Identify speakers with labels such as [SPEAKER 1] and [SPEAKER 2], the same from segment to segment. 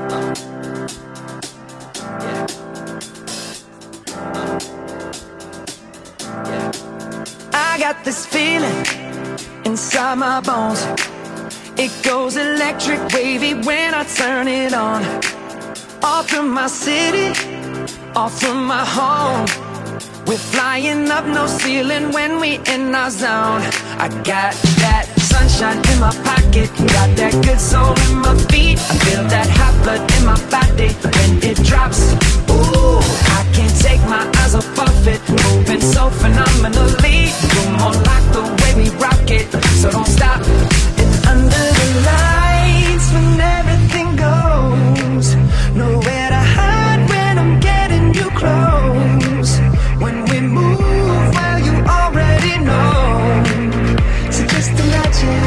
[SPEAKER 1] I got this feeling inside my bones. It goes electric wavy when I turn it on. All through my city, all through my home. We're flying up, no ceiling when we in our zone. I got that sunshine in my pocket, got that good soul in my feet. I feel that hot blood in my body when it drops. Ooh, I can't take my eyes off of it, moving so phenomenally. You're more like the way we rock it, so don't stop. And under the lights, when everything goes, nowhere to hide when I'm getting you close. When we move, well, you already know. So just imagine.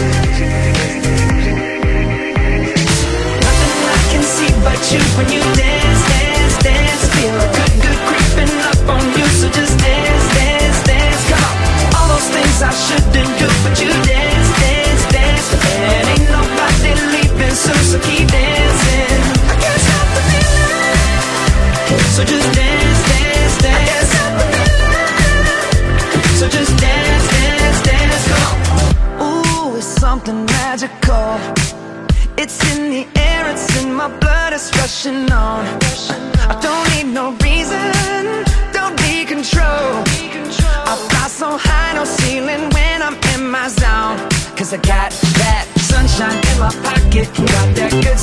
[SPEAKER 1] Nothing I can see but you when you dance, dance, dance. Feel a good, good creeping up on you. So just dance, dance, dance. Come on. All those things I shouldn't do, but you dance, dance, dance. And ain't nobody leaving soon, so keep dancing. I can't stop the feeling. So just dance, dance, dance. I can't stop the feeling. So just dance, dance, dance. Come on. Ooh, it's something magical. It's in the air, it's in my blood, it's rushing on. I don't need no reason, don't need control. I fly so high, no ceiling when I'm in my zone. Cause I got that sunshine in my pocket, got that good